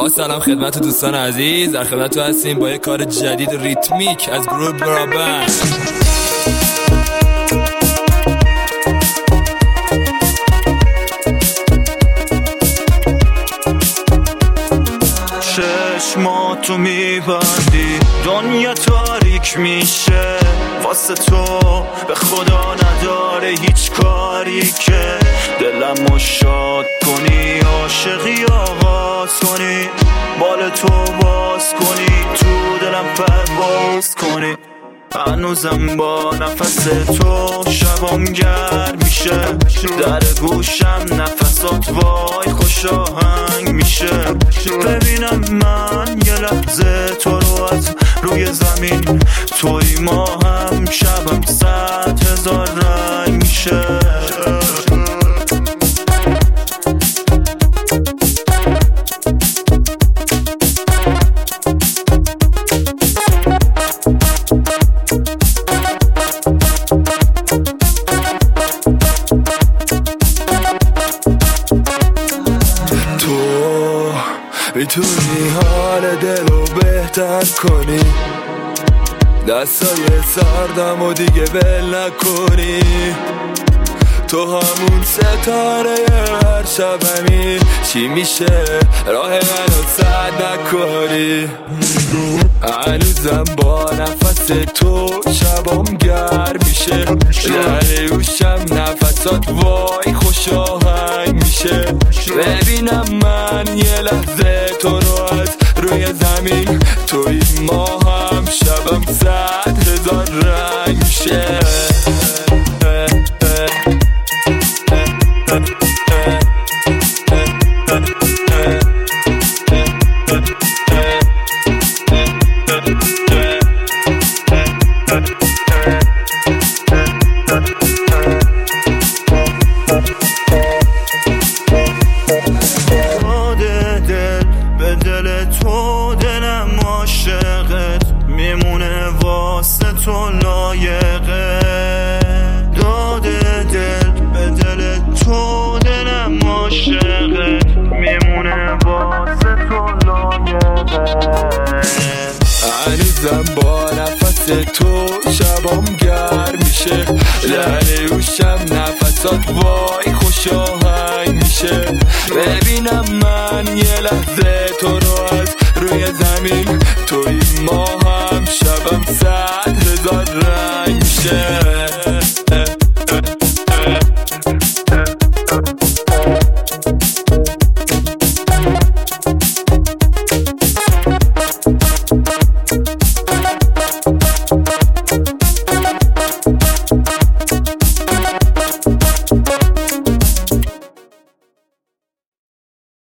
با سلام خدمت دوستان عزیز، در خدمت هستیم با یک کار جدید ریتمیک از گروه برابند. چشماتو میبندی دنیا تاریک میشه واسه تو، به خدا نداره هیچ کاری که دلمو شاد کنی، عاشقی آغاز کنی، بال تو باز کنی، تو دلم پرواز کنی. هنوزم با نفس تو شبام گرم میشه، در گوشم نفسات وای خوش آهنگ میشه. ببینم من یه لحظه تو رو از روی زمین، توی ما هم شبم 100,000 رنگ میشه. میتونی حال دلو بهتر کنی، دستای سردم و دیگه ول نکنی. تو همون ستاره هر شبمی، چی میشه راه منو سد نکنی. هنوزم با نفس تو شبام گرم میشه، در روشم نفسات وای خوش آهنگ میشه. ببینم من یه لحظه تو رو از روی زمین، توی ما هم شبم 100,000 رنگ میشه. تو دلم عاشقت میمونه واسه تو لایقه. داده دل به دل تو دلم عاشقت میمونه واسه تو لایقه. هنوزم با نفس تو شبام گرم میشه، در روشم نفسات وای خوش آهنگ میشه. ببینم من یه لحظه